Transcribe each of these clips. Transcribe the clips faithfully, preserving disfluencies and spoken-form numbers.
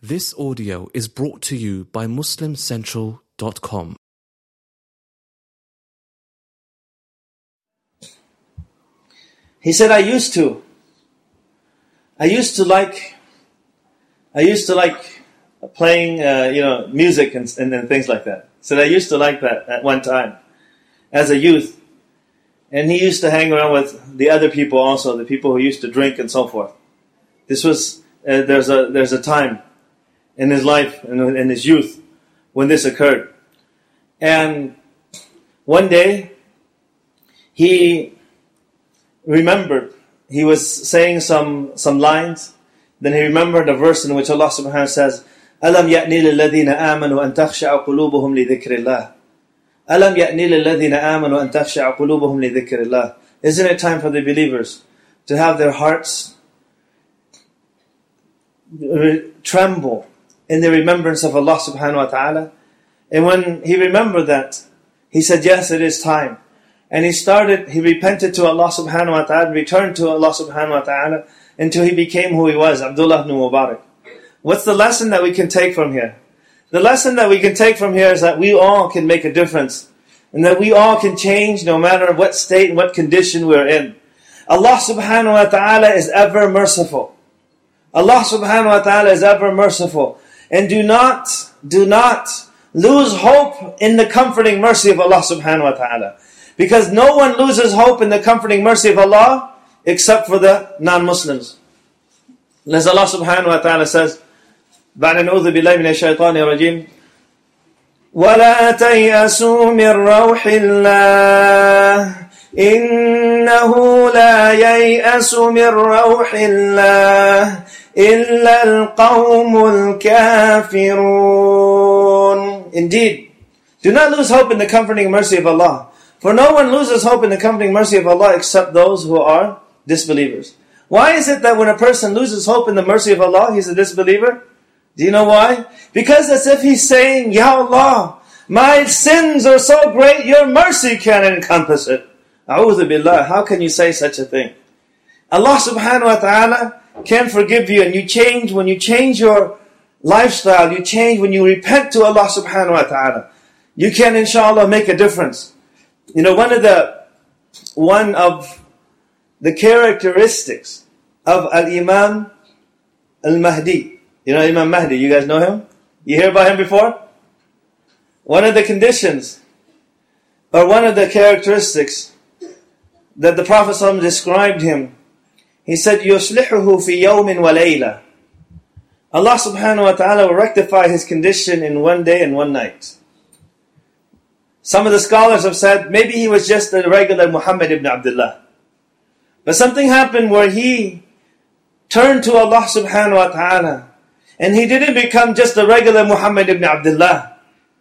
This audio is brought to you by Muslim Central dot com. He said, I used to. I used to like, I used to like playing, uh, you know, music and, and, and things like that. So I used to like that at one time as a youth. And he used to hang around with the other people also, the people who used to drink and so forth. This was, uh, there's a there's a time in his life, in, in his youth, when this occurred. And one day, he remembered, he was saying some, some lines, then he remembered a verse in which Allah subhanahu wa ta'ala says, أَلَمْ يَأْنِ لِلَّذِينَ آمَنُوا أَن تَخْشَعَ قُلُوبُهُمْ لِذِكْرِ اللَّهِ أَلَمْ يَأْنِ لِلَّذِينَ آمَنُوا أَن تَخْشَعَ قُلُوبُهُمْ لِذِكْرِ اللَّهِ Isn't it time for the believers to have their hearts tremble in the remembrance of Allah subhanahu wa ta'ala? And when he remembered that, he said, yes, it is time. And he started, he repented to Allah subhanahu wa ta'ala, returned to Allah subhanahu wa ta'ala, until he became who he was, Abdullah ibn Mubarak. What's the lesson that we can take from here? The lesson that we can take from here is that we all can make a difference. And that we all can change no matter what state and what condition we're in. Allah subhanahu wa ta'ala is ever merciful. Allah subhanahu wa ta'ala is ever merciful. And do not, do not lose hope in the comforting mercy of Allah subhanahu wa ta'ala. Because no one loses hope in the comforting mercy of Allah except for the non-Muslims. As Allah subhanahu wa ta'ala says, بعد نعوذ بالله من الشيطان الرجيم ولا تيأسوا من روح الله إنه لا ييأس من روح الله إلا القوم الكافرون. Indeed, do not lose hope in the comforting mercy of Allah. For no one loses hope in the comforting mercy of Allah except those who are disbelievers. Why is it that when a person loses hope in the mercy of Allah, he's a disbeliever? Do you know why? Because as if he's saying, Ya Allah, my sins are so great, your mercy can't encompass it. A'udhu billah, how can you say such a thing? Allah subhanahu wa ta'ala can forgive you, and you change, when you change your lifestyle, you change when you repent to Allah subhanahu wa ta'ala. You can inshallah make a difference. You know, one of the, one of the characteristics of Al-Imam Al-Mahdi, you know Imam Mahdi, you guys know him? You hear about him before? One of the conditions, or one of the characteristics that the Prophet ﷺ described him, he said, يُصْلِحُهُ فِي يَوْمٍ وَلَيْلَةٍ Allah subhanahu wa ta'ala will rectify his condition in one day and one night. Some of the scholars have said, maybe he was just a regular Muhammad ibn Abdullah. But something happened where he turned to Allah subhanahu wa ta'ala, and he didn't become just a regular Muhammad ibn Abdullah.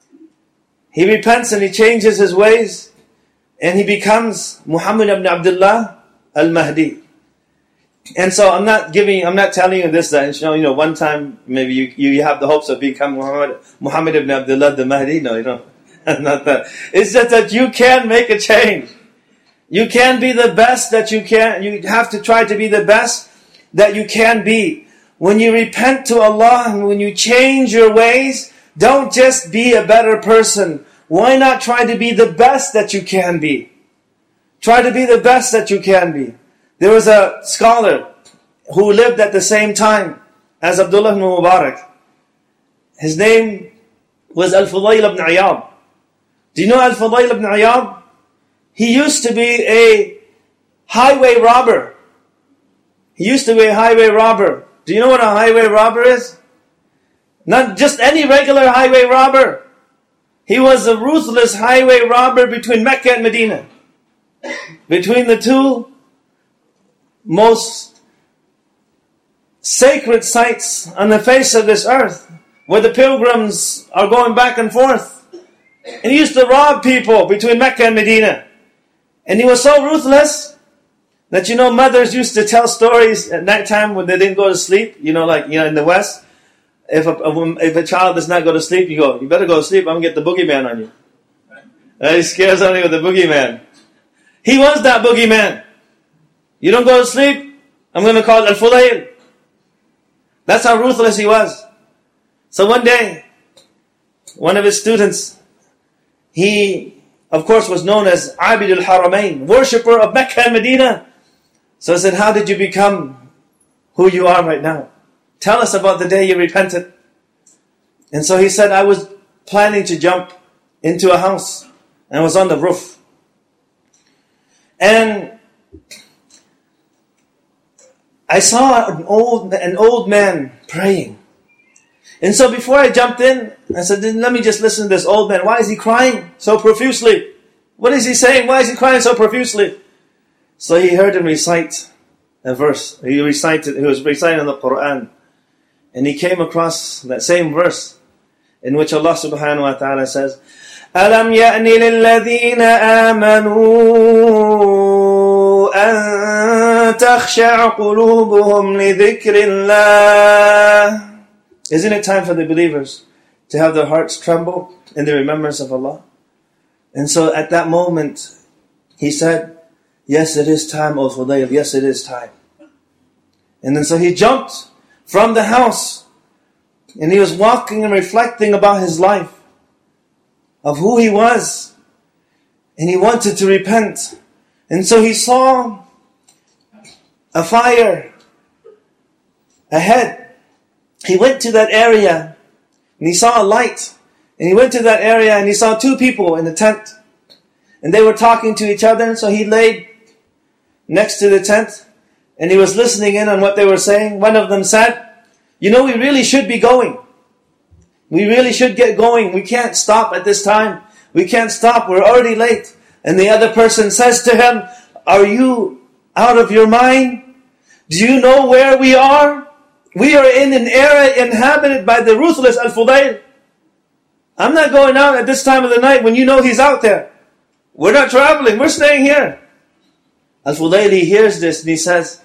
He repents and he changes his ways, and he becomes Muhammad ibn Abdullah al-Mahdi. And so I'm not giving, I'm not telling you this, that, you know, one time maybe you, you have the hopes of becoming Muhammad, Muhammad ibn Abdullah al-Mahdi. No, you don't. Not that. It's just that you can make a change. You can be the best that you can. You have to try to be the best that you can be. When you repent to Allah and when you change your ways, don't just be a better person. Why not try to be the best that you can be? Try to be the best that you can be. There was a scholar who lived at the same time as Abdullah ibn Mubarak. His name was Al-Fudayl ibn Iyad. Do you know Al-Fudayl ibn Iyad? He used to be a highway robber. He used to be a highway robber. Do you know what a highway robber is? Not just any regular highway robber. He was a ruthless highway robber between Mecca and Medina. Between the two most sacred sites on the face of this earth, where the pilgrims are going back and forth. And he used to rob people between Mecca and Medina. And he was so ruthless that, you know, mothers used to tell stories at night time when they didn't go to sleep. You know, like, you know, in the West, if a, if a child does not go to sleep, you go, you better go to sleep, I'm going to get the boogeyman on you. And he scares on you with the boogeyman. He was that boogeyman. You don't go to sleep, I'm going to call Al-Fudayl. That's how ruthless he was. So one day, one of his students, he, of course, was known as Abid al-Haramain, worshipper of Mecca and Medina. So I said, how did you become who you are right now? Tell us about the day you repented. And so he said, I was planning to jump into a house, and I was on the roof. And I saw an old, an old man praying. And so before I jumped in, I said, let me just listen to this old man. Why is he crying so profusely? What is he saying? Why is he crying so profusely? So he heard him recite a verse. He recited, he was reciting the Quran. And he came across that same verse in which Allah subhanahu wa ta'ala says, أَلَمْ يَأْنِ لِلَّذِينَ آمَنُوا أَن تَخْشَعَ قُلُوبُهُمْ لِذِكْرِ اللَّهِ. Isn't it time for the believers to have their hearts tremble in the remembrance of Allah? And so at that moment, he said, yes, it is time, O Fudayl. Yes, it is time. And then so he jumped from the house, and he was walking and reflecting about his life, of who he was, and he wanted to repent. And so he saw a fire ahead. He went to that area, and he saw a light, and he went to that area, and he saw two people in the tent, and they were talking to each other. So he laid next to the tent, and he was listening in on what they were saying. One of them said, you know, we really should be going. We really should get going. We can't stop at this time. We can't stop. We're already late. And the other person says to him, are you out of your mind? Do you know where we are? We are in an era inhabited by the ruthless Al-Fudayl. I'm not going out at this time of the night when you know he's out there. We're not traveling. We're staying here. Al-Fudayl, he hears this and he says,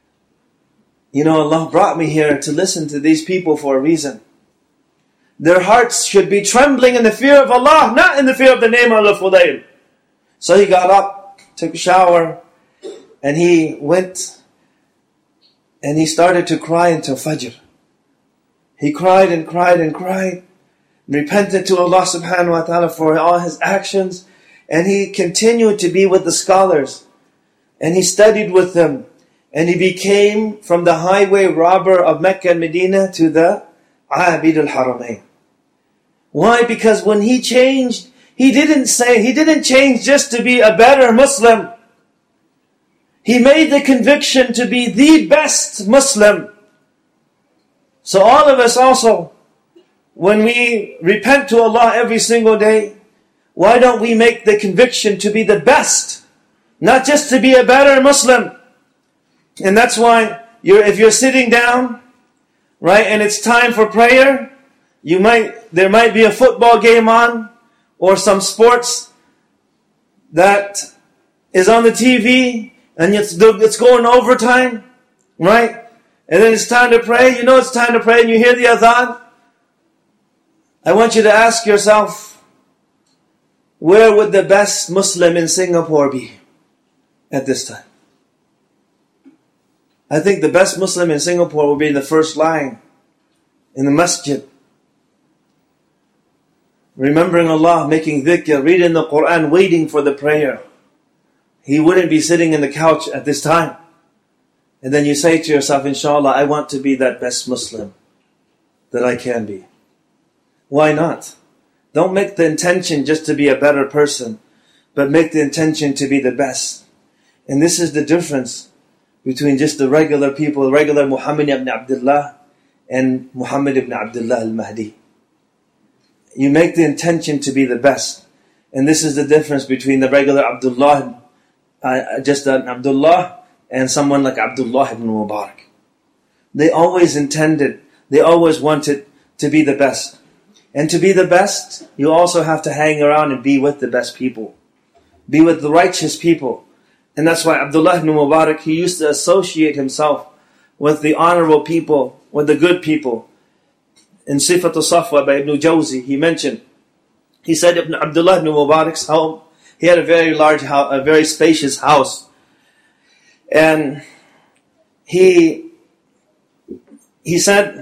you know, Allah brought me here to listen to these people for a reason. Their hearts should be trembling in the fear of Allah, not in the fear of the name of Al-Fudayl. So he got up, took a shower, and he went and he started to cry until Fajr. He cried and cried and cried, and repented to Allah subhanahu wa ta'ala for all his actions, and he continued to be with the scholars, and he studied with them, and he became from the highway robber of Mecca and Medina to the Abid al-Haramain. Why? Because when he changed, he didn't say, he didn't change just to be a better Muslim. He made the conviction to be the best Muslim. So all of us also, when we repent to Allah every single day, why don't we make the conviction to be the best? Not just to be a better Muslim. And that's why you're, if you're sitting down, right, and it's time for prayer, you might there might be a football game on, or some sports that is on the T V, and it's it's going overtime, right? And then it's time to pray. You know it's time to pray, and you hear the adhan. I want you to ask yourself, where would the best Muslim in Singapore be at this time? I think the best Muslim in Singapore will be in the first line, in the masjid, remembering Allah, making dhikr, reading the Quran, waiting for the prayer. He wouldn't be sitting in the couch at this time. And then you say to yourself, inshallah, I want to be that best Muslim that I can be. Why not? Don't make the intention just to be a better person, but make the intention to be the best. And this is the difference between just the regular people, regular Muhammad ibn Abdullah and Muhammad ibn Abdullah al-Mahdi. You make the intention to be the best. And this is the difference between the regular Abdullah, uh, just an Abdullah, and someone like Abdullah ibn Mubarak. They always intended, they always wanted to be the best. And to be the best, you also have to hang around and be with the best people. Be with the righteous people. And that's why Abdullah ibn Mubarak, he used to associate himself with the honorable people, with the good people. In Sifat al-Safwa by Ibn Jawzi, he mentioned, he said Ibn Abdullah ibn Mubarak's home, he had a very large house, a very spacious house. And he, he said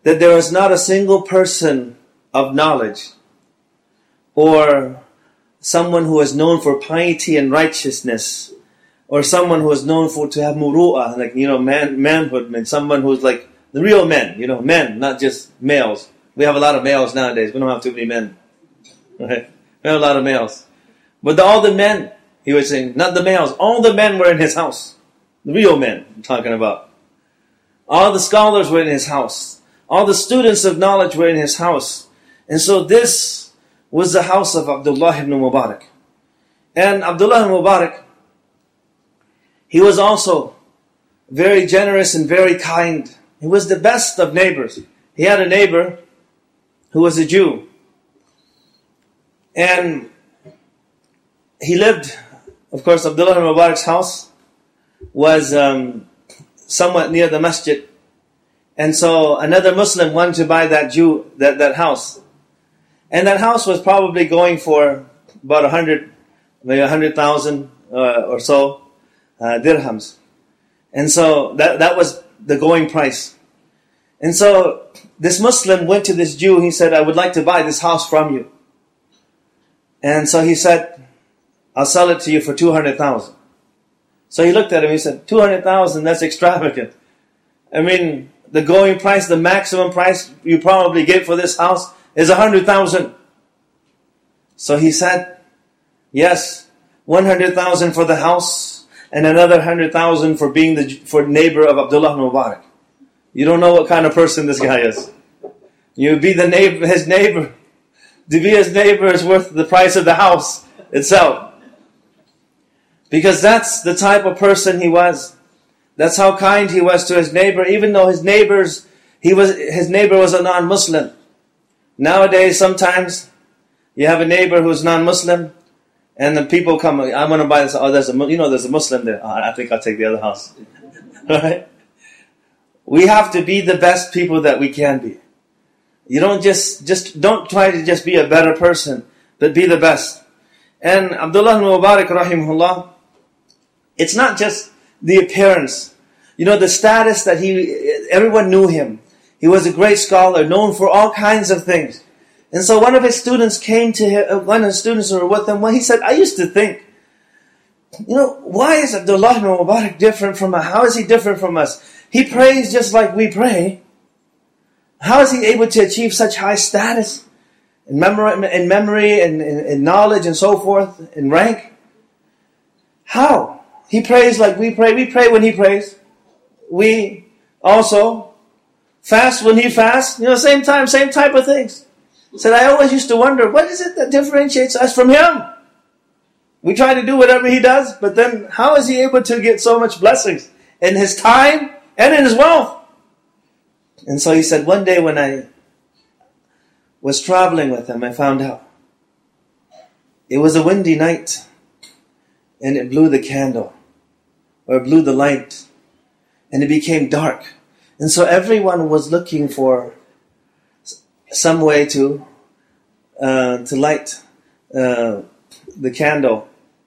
that there was not a single person of knowledge or someone who was known for piety and righteousness, or someone who was known for to have muru'ah, like, you know, man, manhood, and someone who's like the real men, you know, men, not just males. We have a lot of males nowadays. We don't have too many men. Right? We have a lot of males. But the, all the men, he was saying, not the males, all the men were in his house. The real men I'm talking about. All the scholars were in his house. All the students of knowledge were in his house. And so this was the house of Abdullah ibn Mubarak. And Abdullah ibn Mubarak, he was also very generous and very kind. He was the best of neighbors. He had a neighbor who was a Jew. And he lived, of course, Abdullah ibn Mubarak's house was um, somewhat near the masjid. And so another Muslim wanted to buy that Jew, that, that house. And that house was probably going for about a hundred, maybe a hundred thousand uh, or so uh, dirhams. And so that, that was the going price. And so this Muslim went to this Jew. He said, I would like to buy this house from you. And so he said, I'll sell it to you for two hundred thousand. So he looked at him, he said, two hundred thousand, that's extravagant. I mean, the going price, the maximum price you probably get for this house is one hundred thousand. So he said, yes, one hundred thousand for the house and another one hundred thousand for being the for neighbor of Abdullah ibn Mubarak. You don't know what kind of person this guy is. You be the neighbor, his neighbor. To be his neighbor is worth the price of the house itself. Because that's the type of person he was. That's how kind he was to his neighbor, even though his neighbors, he was his neighbor was a non-Muslim. Nowadays, sometimes you have a neighbor who's non-Muslim, and the people come, I want to buy this. Oh, there's a you know there's a Muslim there. Oh, I think I'll take the other house. Right? We have to be the best people that we can be. You don't just just don't try to just be a better person, but be the best. And Abdullah ibn Mubarak, rahimahullah, it's not just the appearance. You know, the status that he, everyone knew him. He was a great scholar, known for all kinds of things. And so one of his students came to him, one of his students who were with him, well, he said, I used to think, you know, why is Abdullah ibn Mubarak different from us? How is he different from us? He prays just like we pray. How is he able to achieve such high status in memory, in memory and in, in knowledge and so forth, in rank? How? He prays like we pray. We pray when he prays. We also fast when he fasts. You know, same time, same type of things. Said, I always used to wonder, what is it that differentiates us from him? We try to do whatever he does, but then how is he able to get so much blessings in his time and in his wealth? And so he said, one day when I was traveling with him, I found out. It was a windy night, and it blew the candle, or it blew the light, and it became dark. And so everyone was looking for some way to uh, to light uh, the candle.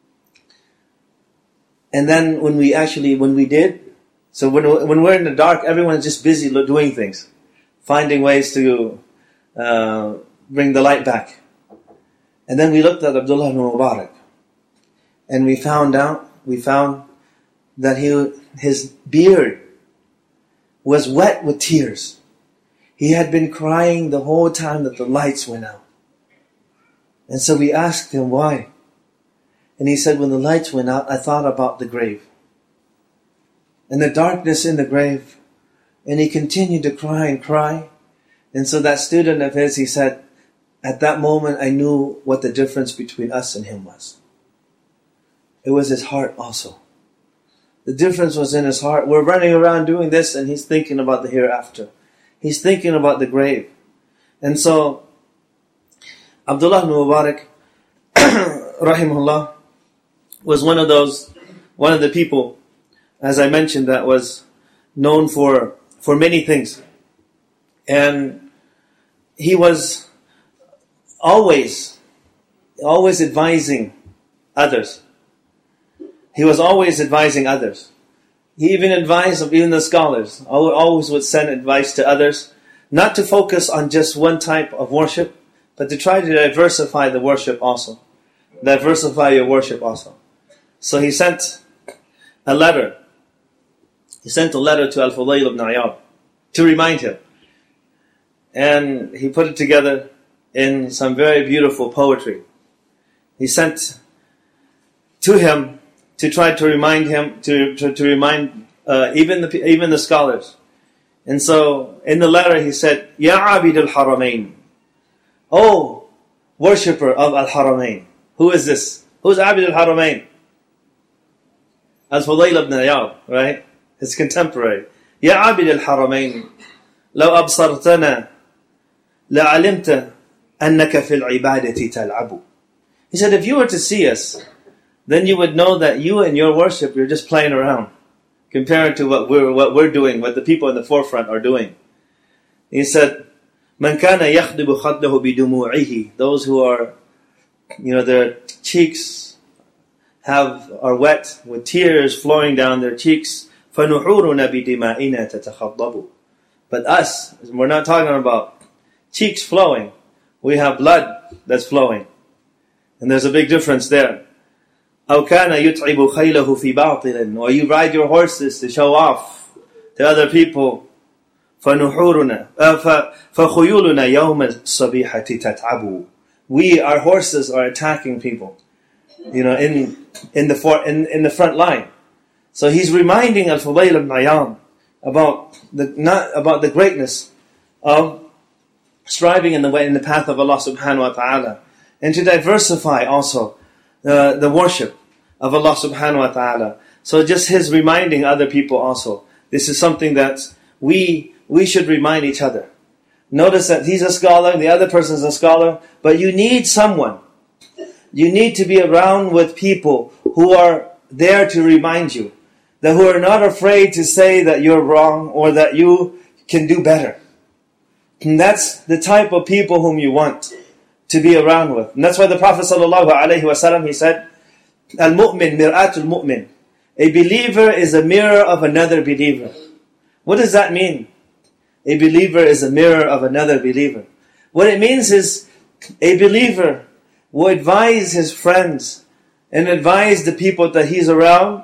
And then when we actually, when we did, so when when we're in the dark, everyone's just busy doing things, finding ways to uh, bring the light back. And then we looked at Abdullah ibn Mubarak, and we found out, we found that he his beard was wet with tears. He had been crying the whole time that the lights went out. And so we asked him why. And he said, when the lights went out, I thought about the grave. And the darkness in the grave. And he continued to cry and cry. And so that student of his, he said, at that moment I knew what the difference between us and him was. It was his heart also. The difference was in his heart. We're running around doing this, and he's thinking about the hereafter. He's thinking about the grave. And so, Abdullah ibn Mubarak, rahimahullah, was one of those, one of the people, as I mentioned, that was known for, for many things. And he was always, always advising others. He was always advising others. He even advised even the scholars. Always would send advice to others. not to focus on just one type of worship, but to try to diversify the worship also. Diversify your worship also. So he sent a letter. He sent a letter to Al-Fudayl ibn Iyad to remind him. And he put it together in some very beautiful poetry. He sent to him to try to remind him, to, to, to remind uh, even the even the scholars. And so in the letter he said, Ya Abid al-Haramain, oh worshipper of Al-Haramain. Who is this? Who's Abid al-Haramain? Al-Fudayl ibn Iyad, right? His contemporary. Ya Abid al-Haramain, لو أبصرتنا لعلمت أنك في العبادة تلعب. He said, if you were to see us, then you would know that you and your worship, you're just playing around compared to what we're what we're doing, what the people in the forefront are doing. He said, من كان يخضب خده بدموعه, those who are, you know, their cheeks have are wet with tears flowing down their cheeks. فنحورنا بدمائنا تتخضب. But us, we're not talking about cheeks flowing. We have blood that's flowing. And there's a big difference there. أو كان يتعب خيله في باطل, or you ride your horses to show off to other people. فنحورنا فخيولنا يوم الصبيحة تتعب. We, our horses, are attacking people, you know, in in the for, in in the front line. So he's reminding Al-Fudayl ibn Iyad about the not about the greatness of striving in the way in the path of Allah subhanahu wa ta'ala, and to diversify also uh, the worship of Allah subhanahu wa ta'ala. So just his reminding other people also. This is something that we we should remind each other. Notice that he's a scholar, the other person is a scholar, but you need someone. You need to be around with people who are there to remind you, that who are not afraid to say that you're wrong or that you can do better. And that's the type of people whom you want to be around with. And that's why the Prophet sallallahu alaihi wasallam, he said, Al-mu'min mir'atul mu'min. A believer is a mirror of another believer. What does that mean? A believer is a mirror of another believer. What it means is a believer will advise his friends and advise the people that he's around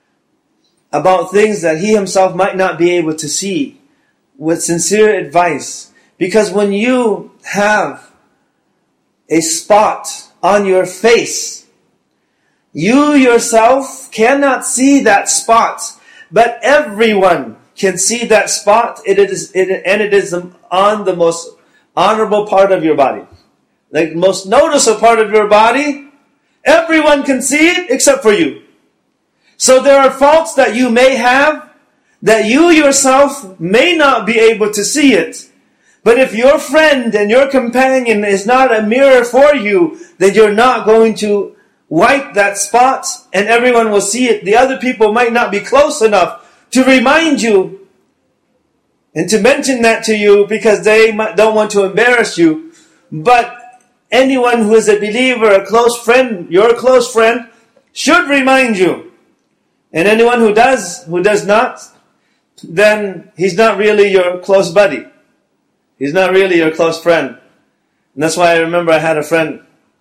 about things that he himself might not be able to see, with sincere advice. Because when you have a spot on your face, you yourself cannot see that spot, but everyone can see that spot. It is, it, and it is on the most honorable part of your body. Like the most noticeable part of your body, everyone can see it except for you. So there are faults that you may have, that you yourself may not be able to see it. But if your friend and your companion is not a mirror for you, then you're not going to wipe that spot and everyone will see it. The other people might not be close enough to remind you and to mention that to you because they don't want to embarrass you. But anyone who is a believer, a close friend, your close friend, should remind you. And anyone who does, who does not, then he's not really your close buddy. He's not really your close friend. And that's why I remember I had a friend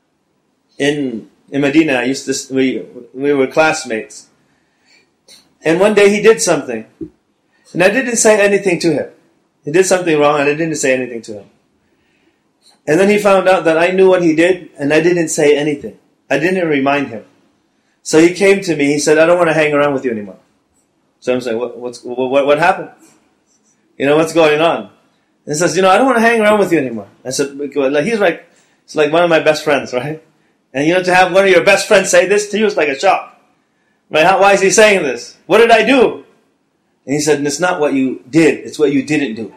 in in Medina. I used to, we, we were classmates. And one day he did something. And I didn't say anything to him. He did something wrong and I didn't say anything to him. And then he found out that I knew what he did and I didn't say anything. I didn't remind him. So he came to me, he said, I don't want to hang around with you anymore. So I'm saying, what, what's, what, what happened? You know, what's going on? And he says, you know, I don't want to hang around with you anymore. I said, like, he's like, it's like one of my best friends, right? And you know, to have one of your best friends say this to you is like a shock. Right? How, why is he saying this? What did I do? And he said, it's not what you did, it's what you didn't do.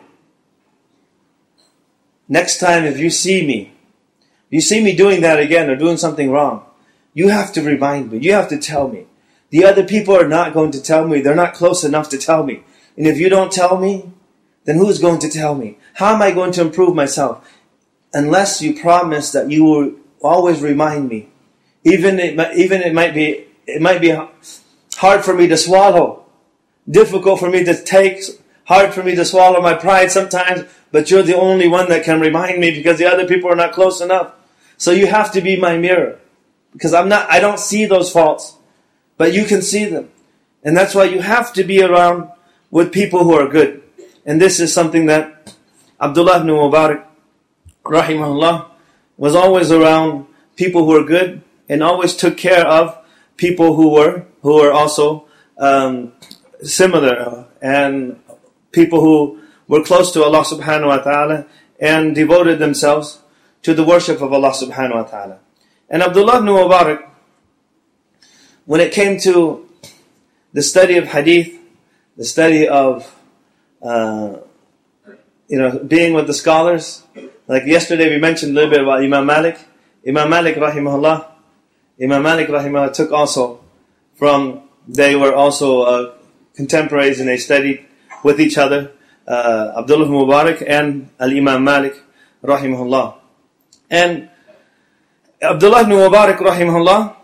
Next time if you see me, you see me doing that again or doing something wrong, you have to remind me. You have to tell me. The other people are not going to tell me. They're not close enough to tell me. And if you don't tell me, then who's going to tell me? How am I going to improve myself? Unless you promise that you will always remind me. Even it, even it might be it might be hard for me to swallow, difficult for me to take, hard for me to swallow my pride sometimes. but you're the only one that can remind me because the other people are not close enough. So you have to be my mirror. Because I'm not, I don't see those faults, but you can see them. And that's why you have to be around with people who are good. And this is something that Abdullah ibn Mubarak, rahimahullah, was always around people who were good and always took care of people who were who were also um, similar and people who were close to Allah subhanahu wa ta'ala and devoted themselves to the worship of Allah subhanahu wa ta'ala. And Abdullah ibn Mubarak, when it came to the study of hadith, the study of uh, you know, being with the scholars, like yesterday we mentioned a little bit about Imam Malik. Imam Malik rahimahullah, Imam Malik rahimahullah took also from, they were also uh, contemporaries and they studied with each other, uh, Abdullah ibn Mubarak and Al-Imam Malik rahimahullah. And Abdullah ibn Mubarak rahimahullah,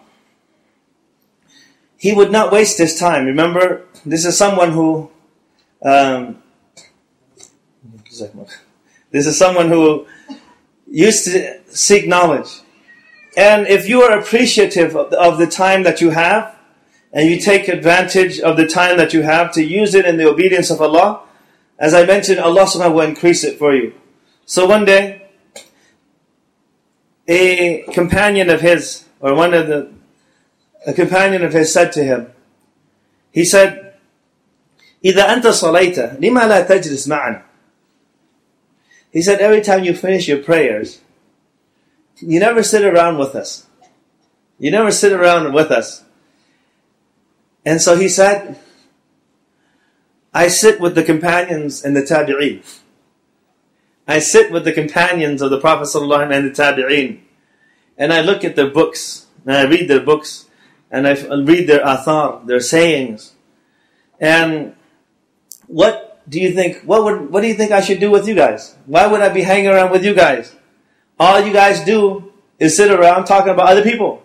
he would not waste his time. Remember, this is someone who, um, this is someone who used to seek knowledge. And if you are appreciative of the, of the time that you have, and you take advantage of the time that you have to use it in the obedience of Allah, as I mentioned, Allah subhanahu wa ta'ala will increase it for you. So one day, a companion of his, or one of the, a companion of his said to him, he said, إِذَا أَنْتَ صَلَيْتَ لِمَا لَا تَجْلِسْ مَعَنَا. He said, every time you finish your prayers, you never sit around with us. You never sit around with us. And so he said, I sit with the companions and the tabi'een. I sit with the companions of the Prophet ﷺ and the tabi'een. And I look at their books, and I read their books, and I read their athar, their sayings. And what do you think, what would, what do you think I should do with you guys? Why would I be hanging around with you guys? All you guys do is sit around talking about other people.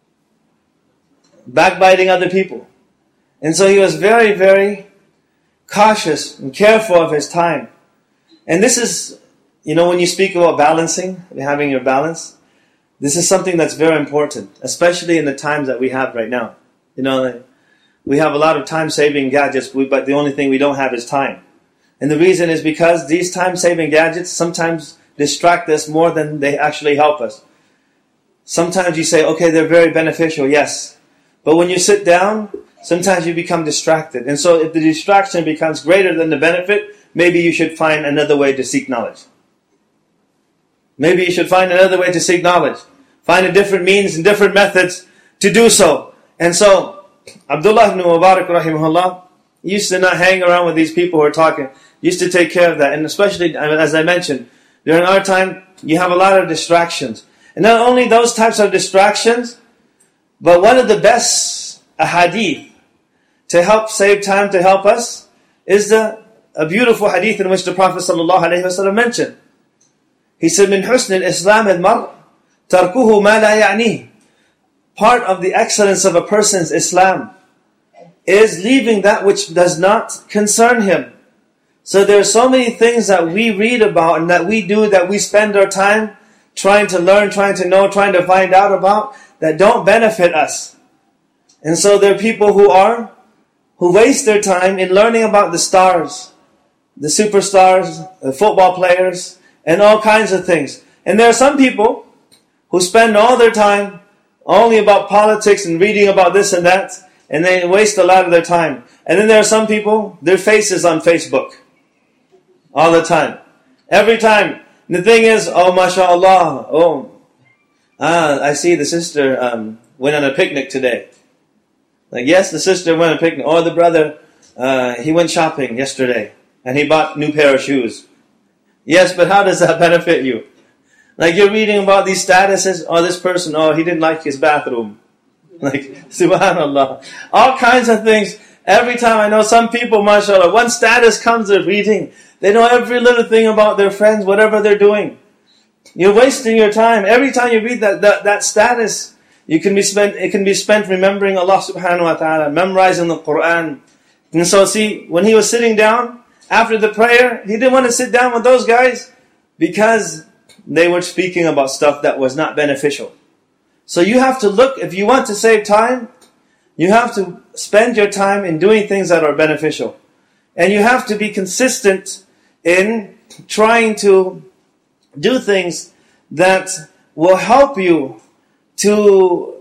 Backbiting other people. And so he was very, very cautious and careful of his time. And this is, you know, when you speak about balancing, having your balance, this is something that's very important, especially in the times that we have right now. You know, we have a lot of time-saving gadgets, but the only thing we don't have is time. And the reason is because these time-saving gadgets sometimes distract us more than they actually help us. Sometimes you say, okay, they're very beneficial, yes. But when you sit down, sometimes you become distracted. And so if the distraction becomes greater than the benefit, maybe you should find another way to seek knowledge. Maybe you should find another way to seek knowledge. Find a different means and different methods to do so. And so, Abdullah ibn Mubarak rahimahullah used to not hang around with these people who are talking. Used to take care of that. And especially, as I mentioned, during our time, you have a lot of distractions. And not only those types of distractions, but one of the best ahadith to help save time, to help us, is the a beautiful hadith in which the Prophet ﷺ mentioned. He said, "Min husn al-Islam al-mar tarkuhu ma la ya'nih." Part of the excellence of a person's Islam is leaving that which does not concern him. So there are so many things that we read about and that we do, that we spend our time trying to learn, trying to know, trying to find out about, that don't benefit us. And so there are people who are, who waste their time in learning about the stars, the superstars, the football players, and all kinds of things. And there are some people who spend all their time only about politics and reading about this and that, and they waste a lot of their time. And then there are some people, their face is on Facebook all the time. Every time. And the thing is, oh, mashallah, oh, ah, I see the sister um, went on a picnic today. Like, yes, the sister went on a picnic. Or the brother, uh, he went shopping yesterday, and he bought a new pair of shoes. Yes, but how does that benefit you? Like, you're reading about these statuses, oh, this person, oh, he didn't like his bathroom. Like, subhanallah. All kinds of things. Every time I know some people, mashallah, one status comes, they're reading. They know every little thing about their friends, whatever they're doing. You're wasting your time. Every time you read that, that, that status, you can be spent, it can be spent remembering Allah subhanahu wa ta'ala, memorizing the Quran. And so see, when he was sitting down, after the prayer, he didn't want to sit down with those guys because they were speaking about stuff that was not beneficial. So you have to look, if you want to save time, you have to spend your time in doing things that are beneficial. And you have to be consistent in trying to do things that will help you to,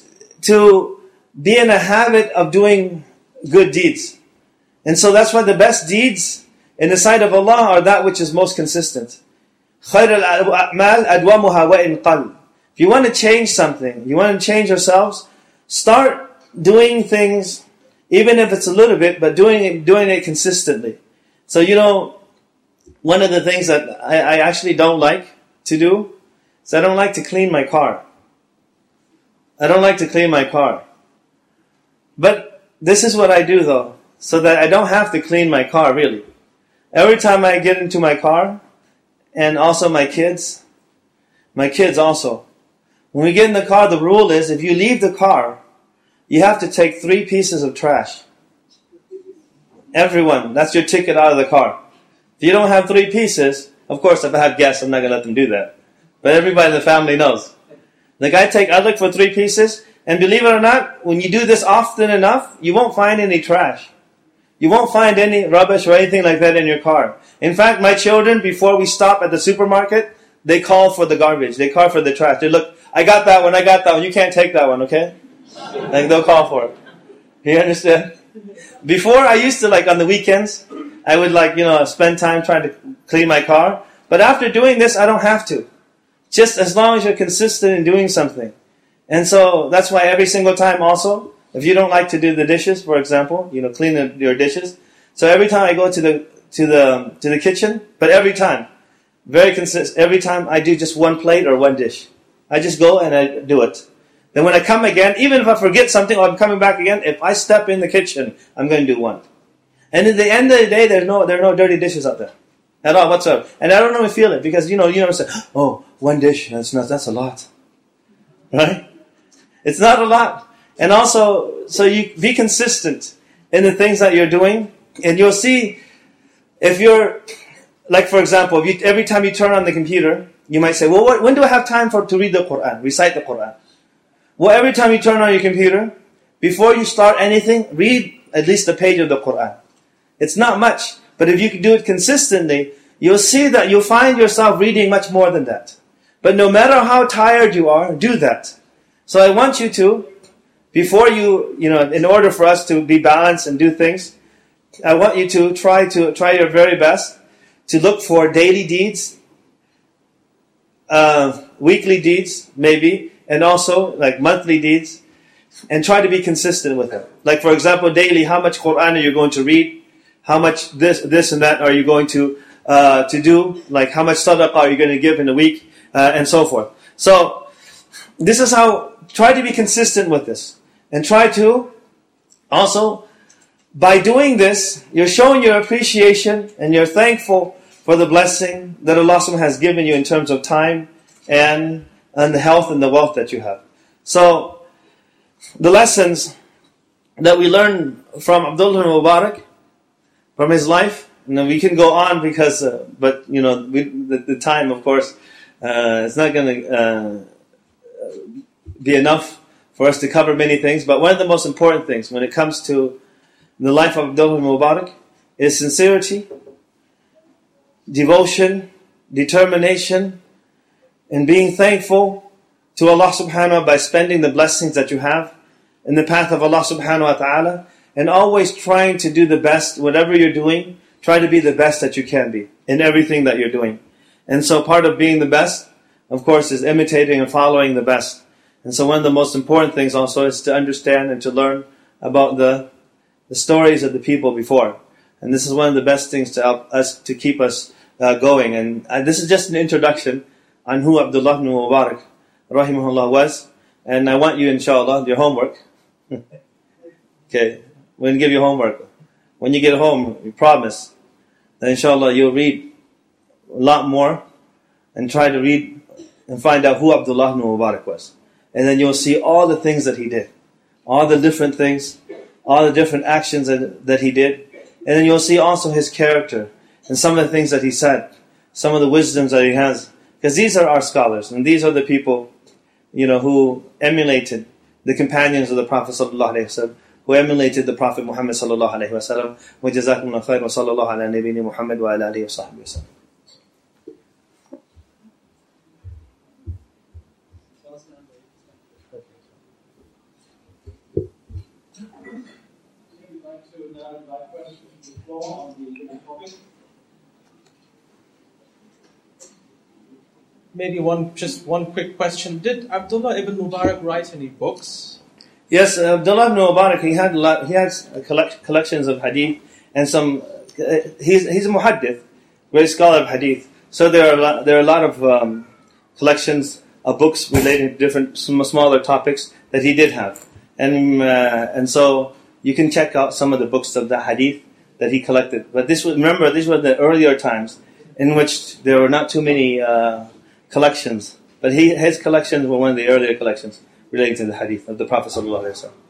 to be in a habit of doing good deeds. And so that's why the best deeds in the sight of Allah are that which is most consistent. خَيْرَ الْأَعْمَالِ أَدْوَمُهَا وَإِنْ قَلْ. If you want to change something, you want to change yourselves, start doing things, even if it's a little bit, but doing it, doing it consistently. So, you know, one of the things that I, I actually don't like to do is I don't like to clean my car. I don't like to clean my car. But this is what I do though, so that I don't have to clean my car really. Every time I get into my car, and also my kids, my kids also, when we get in the car, the rule is if you leave the car, you have to take three pieces of trash. Everyone, that's your ticket out of the car. If you don't have three pieces, of course, if I have guests, I'm not going to let them do that. But everybody in the family knows. Like I take, I look for three pieces, and believe it or not, when you do this often enough, you won't find any trash. You won't find any rubbish or anything like that in your car. In fact, my children, before we stop at the supermarket, they call for the garbage. They call for the trash. They look, I got that one, I got that one. You can't take that one, okay? Like they'll call for it. You understand? Before, I used to, like on the weekends, I would like, you know, spend time trying to clean my car. But after doing this, I don't have to. Just as long as you're consistent in doing something. And so that's why every single time also, if you don't like to do the dishes, for example, you know, clean the, your dishes. So every time I go to the to the to the kitchen, but every time, very consistent. Every time I do just one plate or one dish. I just go and I do it. Then when I come again, even if I forget something or I'm coming back again, if I step in the kitchen, I'm going to do one. And at the end of the day, there's no there are no dirty dishes out there at all whatsoever. And I don't even feel it because you know you never say, oh, one dish, that's not that's a lot, right? It's not a lot. And also, so you be consistent in the things that you're doing, and you'll see if you're, like for example, if you, every time you turn on the computer, you might say, well, what, when do I have time for to read the Quran, recite the Quran? Well, every time you turn on your computer, before you start anything, read at least a page of the Quran. It's not much, but if you can do it consistently, you'll see that you'll find yourself reading much more than that. But no matter how tired you are, do that. So I want you to, before you, you know, in order for us to be balanced and do things, I want you to try to try your very best to look for daily deeds, uh, weekly deeds, maybe, and also like monthly deeds, and try to be consistent with them. Like for example, daily, how much Quran are you going to read? How much this, this, and that are you going to uh, to do? Like how much sadaqah are you going to give in a week, uh, and so forth. So this is how. Try to be consistent with this. And try to, also, by doing this, you're showing your appreciation and you're thankful for the blessing that Allah subhanahu wa ta'ala has given you in terms of time and, and the health and the wealth that you have. So, the lessons that we learn from Abdullah ibn Mubarak, from his life, you know, we can go on because, uh, but, you know, we, the, the time, of course, uh, it's not going to uh, be enough for us to cover many things, but one of the most important things when it comes to the life of Abdullah ibn Mubarak is sincerity, devotion, determination, and being thankful to Allah subhanahu wa ta'ala by spending the blessings that you have in the path of Allah subhanahu wa ta'ala, and always trying to do the best, whatever you're doing, try to be the best that you can be in everything that you're doing. And so part of being the best, of course, is imitating and following the best. And so one of the most important things also is to understand and to learn about the, the stories of the people before. And this is one of the best things to help us, to keep us uh, going. And uh, this is just an introduction on who Abdullah ibn Mubarak, rahimahullah, was. And I want you, inshallah, your homework. Okay, we're going to give you homework. When you get home, you promise that inshallah you'll read a lot more and try to read and find out who Abdullah ibn Mubarak was. And then you'll see all the things that he did. All the different things, all the different actions that, that he did. And then you'll see also his character and some of the things that he said, some of the wisdoms that he has. Because these are our scholars, and these are the people, you know, who emulated the companions of the Prophet sallallahu alaihi wasallam, who emulated the Prophet Muhammad sallallahu alaihi wasallam. Wa jazakumullahu khair wa sallallahu ala nabiyyina Muhammad wa ala alihi wa sahbihi wasallam. Maybe one, just one quick question. Did Abdullah ibn Mubarak write any books? Yes, Abdullah ibn Mubarak, he had a lot, he has collect, collections of hadith and some. Uh, he's he's a muhaddith, great scholar of hadith. So there are a lot, there are a lot of um, collections of books related to different smaller topics that he did have, and uh, and so you can check out some of the books of the hadith that he collected. But this was, remember, these were the earlier times in which there were not too many uh, collections. But he, his collections were one of the earlier collections relating to the hadith of the Prophet sallallahu alaihi wasallam.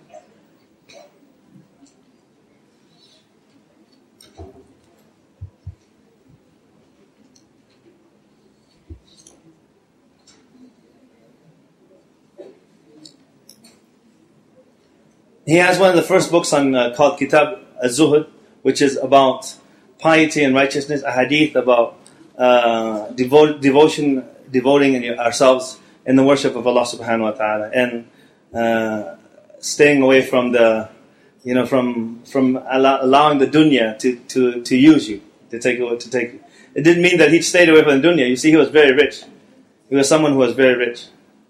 He has one of the first books on uh, called Kitab Az-Zuhud, which is about piety and righteousness, a hadith about uh, devo- devotion, devoting ourselves in the worship of Allah subhanahu wa ta'ala, and uh, staying away from the, you know, from from allow- allowing the dunya to, to, to use you, to take to take. It didn't mean that he stayed away from the dunya. You see, he was very rich. He was someone who was very rich.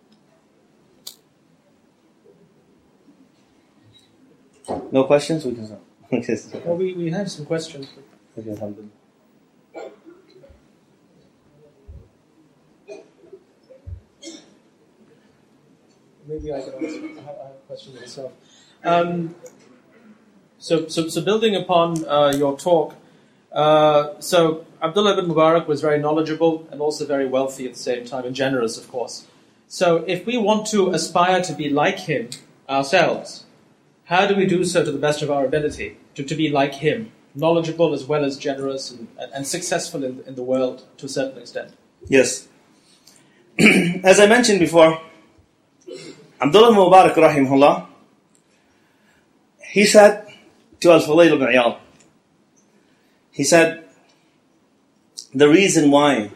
No questions? We can start. Well, we, we have some questions. Okay, alhamdulillah. Maybe I can ask. I have, I have a question myself. Um, so, so, so building upon uh, your talk, uh, so Abdullah ibn Mubarak was very knowledgeable and also very wealthy at the same time, and generous, of course. So, if we want to aspire to be like him ourselves, how do we do so to the best of our ability, to, to be like him, knowledgeable as well as generous and, and, and successful in, in the world to a certain extent? Yes. As I mentioned before, Abdullah Mubarak rahimahullah, he said to Al-Fudayl ibn Iyad, he said, the reason why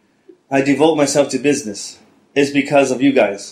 I devote myself to business is because of you guys,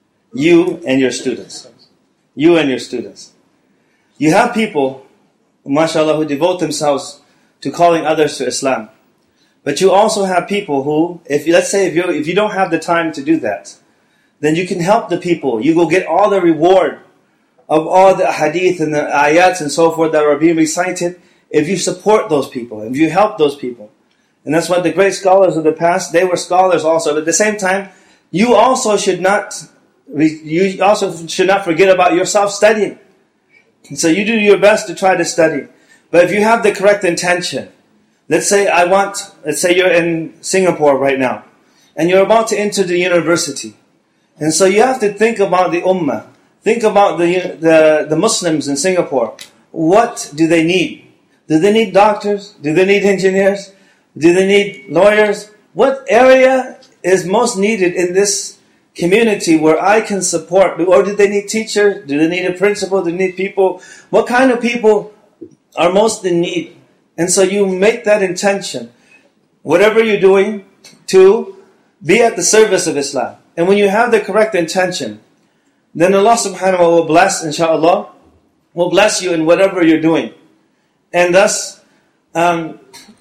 you and your students. You and your students. You have people, mashallah, who devote themselves to calling others to Islam. But you also have people who, if let's say if you if you don't have the time to do that, then you can help the people. You will get all the reward of all the hadith and the ayats and so forth that are being recited if you support those people, if you help those people. And that's what the great scholars of the past, they were scholars also. But at the same time, you also should not You also should not forget about yourself studying. So you do your best to try to study. But if you have the correct intention, let's say I want, let's say you're in Singapore right now, and you're about to enter the university. And so you have to think about the ummah. Think about the, the, the Muslims in Singapore. What do they need? Do they need doctors? Do they need engineers? Do they need lawyers? What area is most needed in this community where I can support? Or do they need teachers? Do they need a principal? Do they need people? What kind of people are most in need? And so you make that intention, whatever you're doing, to be at the service of Islam. And when you have the correct intention, then Allah subhanahu wa ta'ala will bless, inshaAllah, will bless you in whatever you're doing. And thus, um,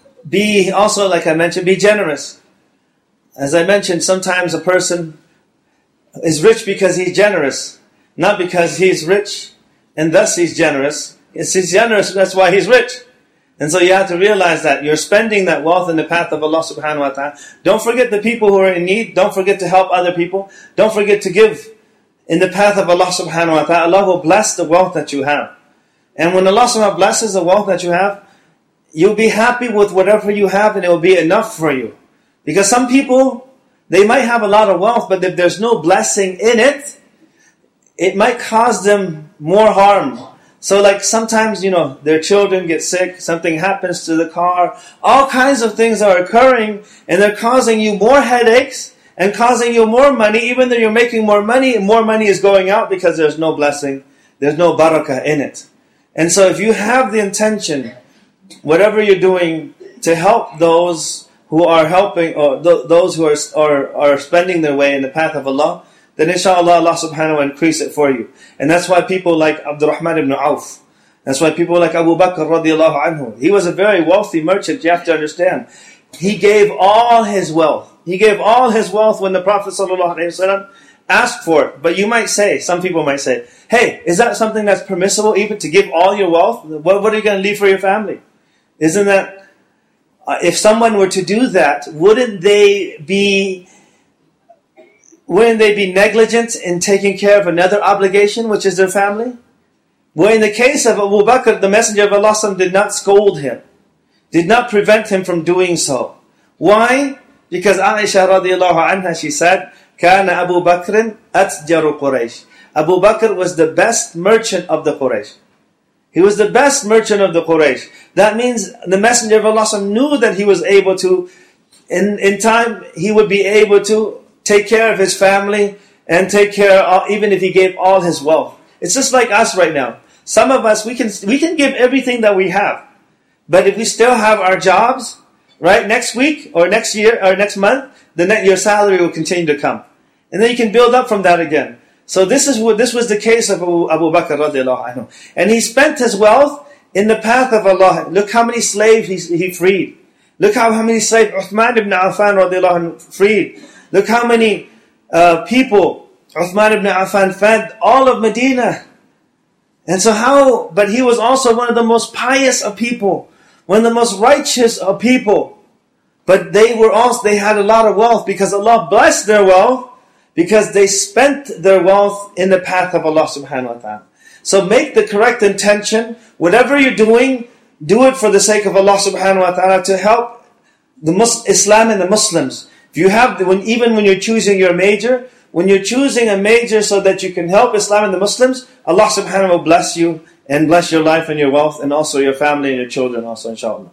be also, like I mentioned, be generous. As I mentioned, sometimes a person is rich because he's generous, not because he's rich and thus he's generous. It's he's generous, that's why he's rich. And so you have to realize that you're spending that wealth in the path of Allah subhanahu wa ta'ala. Don't forget the people who are in need. Don't forget to help other people. Don't forget to give in the path of Allah subhanahu wa ta'ala. Allah will bless the wealth that you have. And when Allah subhanahu wa ta'ala blesses the wealth that you have, you'll be happy with whatever you have and it will be enough for you. Because some people, they might have a lot of wealth, but if there's no blessing in it, it might cause them more harm So like sometimes, you know, their children get sick, something happens to the car, all kinds of things are occurring, and they're causing you more headaches and causing you more money. Even though you're making more money, more money is going out because there's no blessing, there's no barakah in it. And so if you have the intention, whatever you're doing, to help those who are helping, or th- those who are, are are spending their way in the path of Allah, then inshallah Allah subhanahu wa ta'ala will increase it for you. And that's why people like Abdurrahman ibn Auf, that's why people like Abu Bakr radiallahu anhu, he was a very wealthy merchant, you have to understand. He gave all his wealth. He gave all his wealth when the Prophet sallallahu alaihi wasallam asked for it. But you might say, some people might say, hey, is that something that's permissible even to give all your wealth? What, what are you going to leave for your family? Isn't that, uh, if someone were to do that, wouldn't they be, wouldn't they be negligent in taking care of another obligation, which is their family? Well, in the case of Abu Bakr, the Messenger of Allah did not scold him, did not prevent him from doing so. Why? Because Aisha radiallahu anha, she said, كان أبو بكر أتجر قريش. Abu Bakr was the best merchant of the Quraysh. He was the best merchant of the Quraysh. That means the Messenger of Allah knew that he was able to, in, in time, he would be able to take care of his family and take care of, even if he gave all his wealth. It's just like us right now. Some of us, we can we can give everything that we have. But if we still have our jobs, right, next week or next year or next month, then your salary will continue to come. And then you can build up from that again. So this is what this was the case of Abu, Abu Bakr radiallahu anhu. And he spent his wealth in the path of Allah. Look how many slaves he, he freed. Look how, how many slaves Uthman ibn Affan radiallahu anhu freed. Look how many uh, people Uthman ibn Affan fed all of Medina. And so how, but he was also one of the most pious of people, one of the most righteous of people. But they were also, they had a lot of wealth because Allah blessed their wealth, because they spent their wealth in the path of Allah subhanahu wa ta'ala. So make the correct intention. Whatever you're doing, do it for the sake of Allah subhanahu wa ta'ala, to help the Mus- Islam and the Muslims. If you have, when, even when you're choosing your major, when you're choosing a major so that you can help Islam and the Muslims, Allah subhanahu wa ta'ala will bless you and bless your life and your wealth and also your family and your children also, inshallah.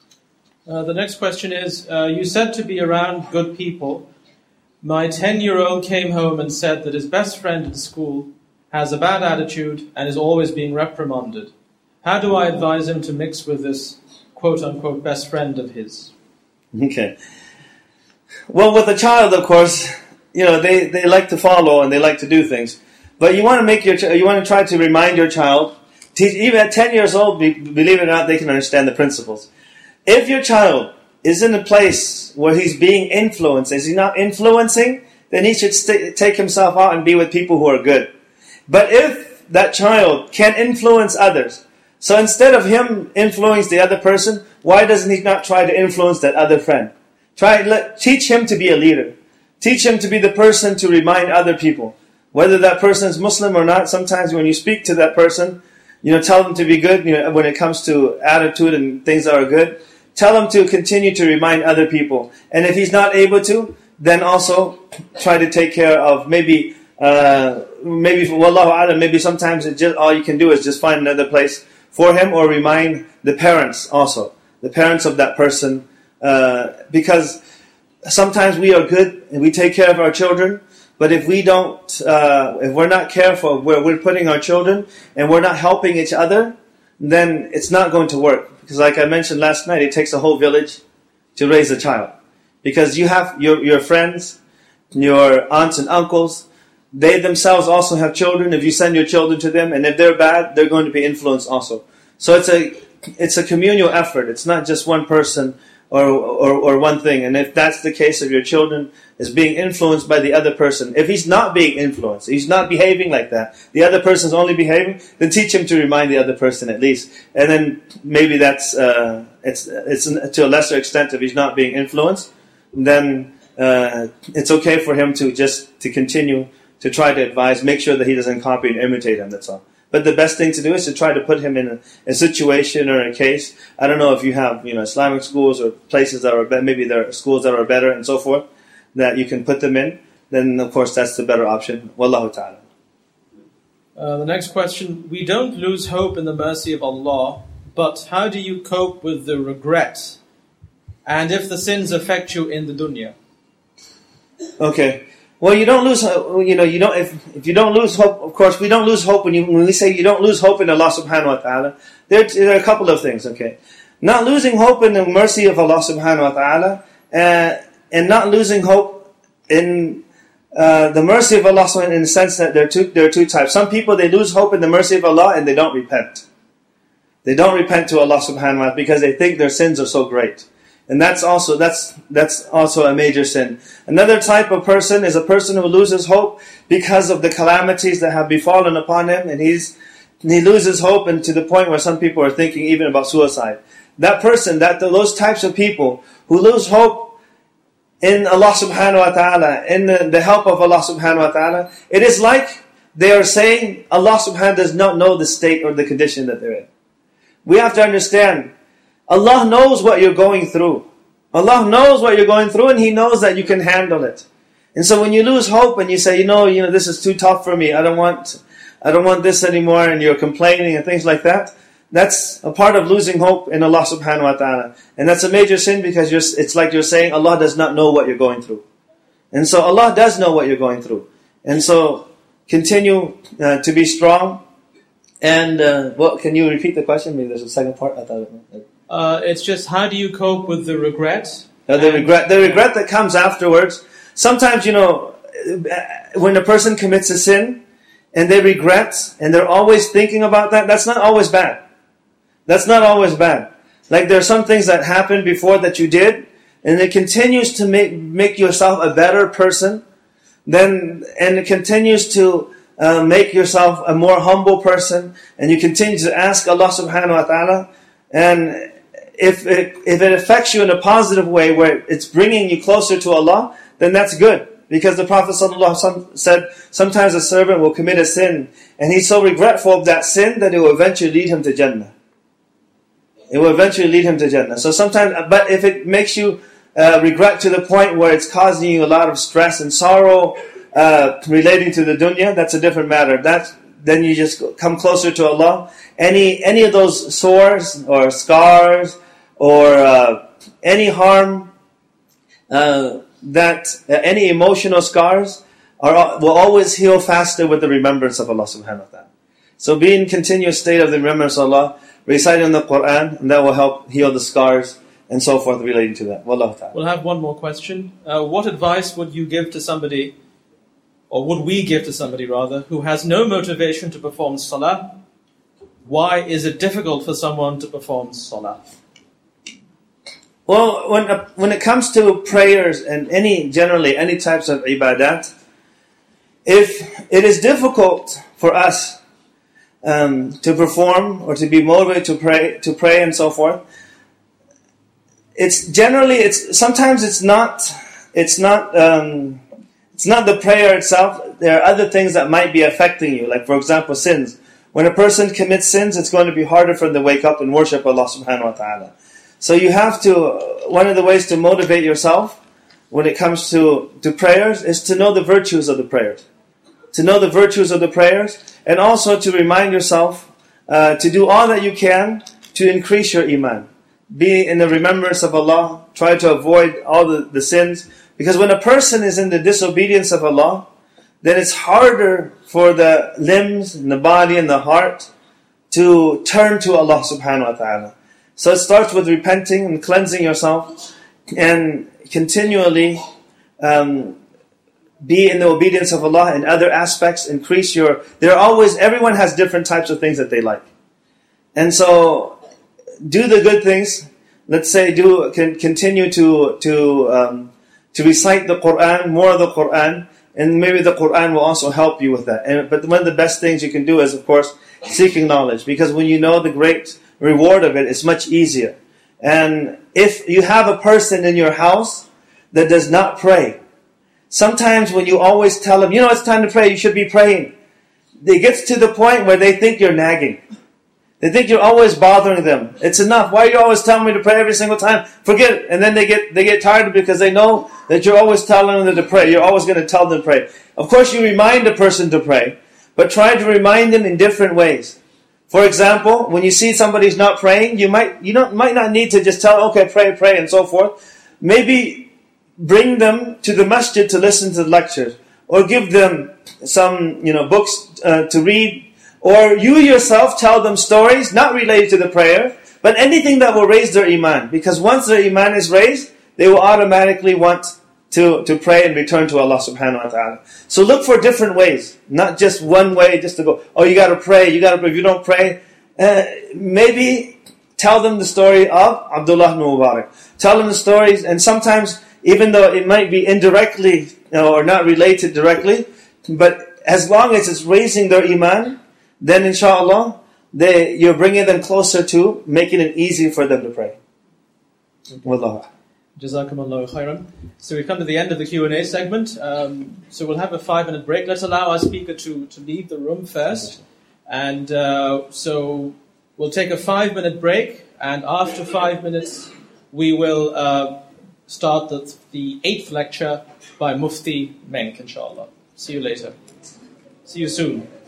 Uh, the next question is, uh, you said to be around good people. My ten-year-old came home and said that his best friend at school has a bad attitude and is always being reprimanded. How do I advise him to mix with this quote-unquote best friend of his? Okay. Well, with a child, of course, you know, they, they like to follow and they like to do things. But you want to make your you want to try to remind your child, teach, even at ten years old, believe it or not, they can understand the principles. If your child is in a place where he's being influenced, is he not influencing, then he should st- take himself out and be with people who are good. But if that child can influence others, so instead of him influencing the other person, why doesn't he not try to influence that other friend? Try let, teach him to be a leader. Teach him to be the person to remind other people. Whether that person is Muslim or not, sometimes when you speak to that person, you know, tell them to be good, you know, when it comes to attitude and things that are good. Tell him to continue to remind other people. And if he's not able to, then also try to take care of maybe, uh, maybe, wallahu a'lam, maybe sometimes it just, all you can do is just find another place for him, or remind the parents also. The parents of that person. Uh, because sometimes we are good and we take care of our children, but if we don't, uh, if we're not careful where we're putting our children and we're not helping each other, then it's not going to work. Because like I mentioned last night, it takes a whole village to raise a child. Because you have your, your friends, your aunts and uncles, they themselves also have children. If you send your children to them, and if they're bad, they're going to be influenced also. So it's a it's a communal effort. It's not just one person or, or, or one thing. And if that's the case, if your children is being influenced by the other person, if he's not being influenced, he's not behaving like that, the other person's only behaving, then teach him to remind the other person at least. And then maybe that's, uh, it's, it's to a lesser extent, if he's not being influenced, then uh, it's okay for him to just to continue to try to advise, make sure that he doesn't copy and imitate him, that's all. But the best thing to do is to try to put him in a, a situation or a case. I don't know if you have, you know, Islamic schools or places that are be- maybe there are schools that are better and so forth, that you can put them in. Then of course that's the better option. Wallahu ta'ala. Uh, the next question, we don't lose hope in the mercy of Allah, but how do you cope with the regret? And if the sins affect you in the dunya? Okay. Well, you don't lose, you know, you don't, if, if you don't lose hope, of course, we don't lose hope when you, when we say you don't lose hope in Allah subhanahu wa ta'ala, there, there are a couple of things, okay. Not losing hope in the mercy of Allah subhanahu wa ta'ala, uh, and not losing hope in uh, the mercy of Allah subhanahu wa ta'ala in the sense that there are two, there are two types. Some people, they lose hope in the mercy of Allah and they don't repent. They don't repent to Allah subhanahu wa ta'ala because they think their sins are so great. And that's also that's that's also a major sin. Another type of person is a person who loses hope because of the calamities that have befallen upon him, and he's he loses hope, and to the point where some people are thinking even about suicide. That person, that those types of people who lose hope in Allah subhanahu wa ta'ala, in the, the help of Allah subhanahu wa ta'ala, it is like they are saying Allah subhanahu wa ta'ala does not know the state or the condition that they're in. We have to understand, Allah knows what you're going through. Allah knows what you're going through, and He knows that you can handle it. And so when you lose hope and you say, you know, you know, this is too tough for me, I don't want, I don't want this anymore, and you're complaining and things like that, that's a part of losing hope in Allah subhanahu wa ta'ala. And that's a major sin because you're, it's like you're saying Allah does not know what you're going through. And so Allah does know what you're going through. And so continue uh, to be strong. And, uh, well, can you repeat the question? Maybe there's a second part. I thought it, uh, it's just, how do you cope with the regret? Uh, the regret, the regret that comes afterwards. Sometimes, you know, when a person commits a sin and they regret and they're always thinking about that, that's not always bad. That's not always bad. Like there are some things that happened before that you did, and it continues to make make yourself a better person. Then, and it continues to uh, make yourself a more humble person, and you continue to ask Allah subhanahu wa ta'ala. And if it, if it affects you in a positive way, where it's bringing you closer to Allah, then that's good. Because the Prophet ﷺ said, sometimes a servant will commit a sin, and he's so regretful of that sin that it will eventually lead him to Jannah. It will eventually lead him to Jannah. So sometimes, but if it makes you uh, regret to the point where it's causing you a lot of stress and sorrow uh, relating to the dunya, that's a different matter. That's, then you just come closer to Allah. Any any of those sores or scars or uh, any harm, uh, that uh, any emotional scars are will always heal faster with the remembrance of Allah subhanahu wa ta'ala. So be in continuous state of the remembrance of Allah, reciting the Quran, and that will help heal the scars and so forth relating to that. Wallahu ta'ala. We'll have one more question. Uh, what advice would you give to somebody, or would we give to somebody rather, who has no motivation to perform salah? Why is it difficult for someone to perform salah? Well, when uh, when it comes to prayers and any generally any types of ibadat, if it is difficult for us um, to perform or to be motivated to pray, to pray and so forth, it's generally it's sometimes it's not it's not um, it's not the prayer itself. There are other things that might be affecting you, like for example sins. When a person commits sins, it's going to be harder for them to wake up and worship Allah subhanahu wa ta'ala. So you have to, one of the ways to motivate yourself when it comes to, to prayers is to know the virtues of the prayers. To know the virtues of the prayers, and also to remind yourself uh, to do all that you can to increase your iman. Be in the remembrance of Allah, try to avoid all the, the sins. Because when a person is in the disobedience of Allah, then it's harder for the limbs and the body and the heart to turn to Allah subhanahu wa ta'ala. So it starts with repenting and cleansing yourself, and continually um, be in the obedience of Allah in other aspects. Increase your. There are always. Everyone has different types of things that they like, and so do the good things. Let's say do can continue to to um, to recite the Quran, more of the Quran, and maybe the Quran will also help you with that. And but one of the best things you can do is, of course, seeking knowledge, because when you know the great reward of it, it's much easier. And if you have a person in your house that does not pray, sometimes when you always tell them, you know, it's time to pray, you should be praying, it gets to the point where they think you're nagging. They think you're always bothering them. It's enough. Why are you always telling me to pray every single time? Forget it. And then they get they get tired because they know that you're always telling them to pray. You're always going to tell them to pray. Of course, you remind the person to pray, but try to remind them in different ways. For example, when you see somebody's not praying, you might you don't might not need to just tell, okay, pray, pray, and so forth. Maybe bring them to the masjid to listen to the lectures, or give them some, you know, books uh, to read, or you yourself tell them stories not related to the prayer, but anything that will raise their iman. Because once their iman is raised, they will automatically want to, to pray and return to Allah subhanahu wa ta'ala. So look for different ways, not just one way, just to go, oh, you got to pray, you got to pray. If you don't pray, uh, maybe tell them the story of Abdullah ibn Mubarak. Tell them the stories, and sometimes, even though it might be indirectly, you know, or not related directly, but as long as it's raising their iman, then inshallah, they, you're bringing them closer to making it easy for them to pray. Wallahu. Jazakumullahu khairan. So we've come to the end of the Q and A segment. Um, so we'll have a five-minute break. Let's allow our speaker to, to leave the room first. And uh, so we'll take a five-minute break. And after five minutes, we will uh, start the, the eighth lecture by Mufti Menk, inshallah. See you later. See you soon.